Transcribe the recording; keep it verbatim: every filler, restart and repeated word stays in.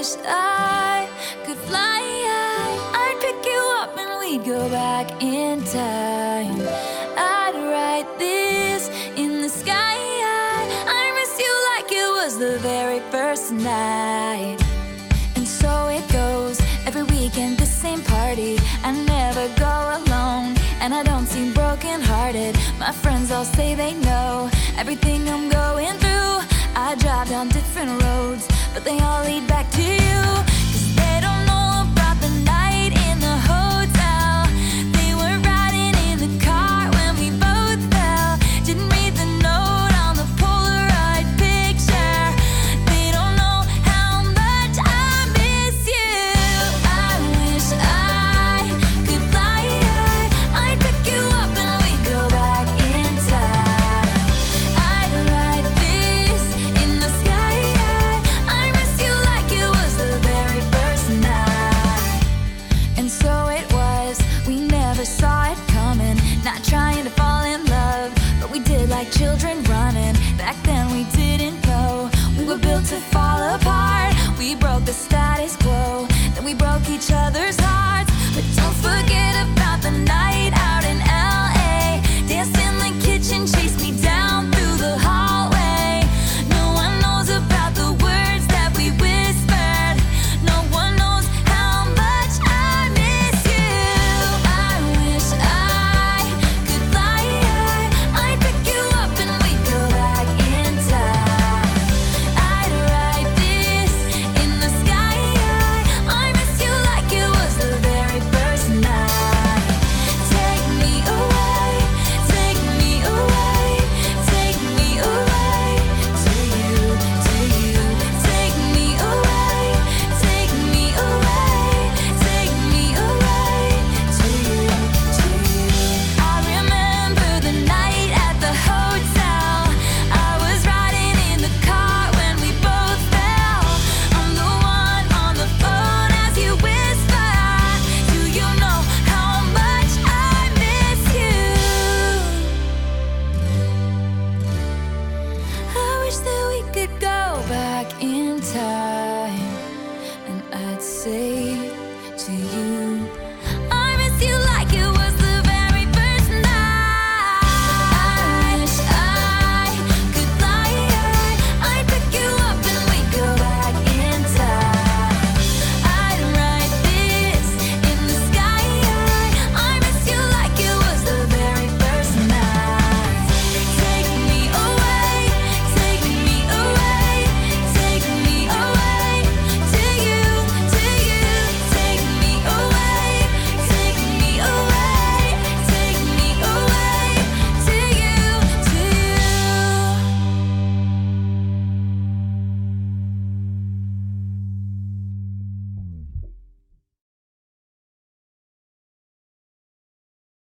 wish I could fly high. I'd pick you up and we'd go back in time. I'd write this in the sky. I miss you like it was the very first night. And so it goes, every weekend the same party. I never go alone, and I don't seem broken-hearted. My friends all say they know everything I'm going through. I drive down different roads, but they all lead back to you. 'Cause they don't know about the night in the hotel. They were riding in the car when we both fell. Didn't read the note on the Polaroid picture. They don't know how much I miss you. I wish I could fly high. I'd pick you up and we'd go back in time. I'd write this in the sky. I miss you like it was the very first night. And so it was, we never saw it coming. Not trying to fall in love, but we did like children running. Back then we didn't know we were built to fall apart. We broke the status quo.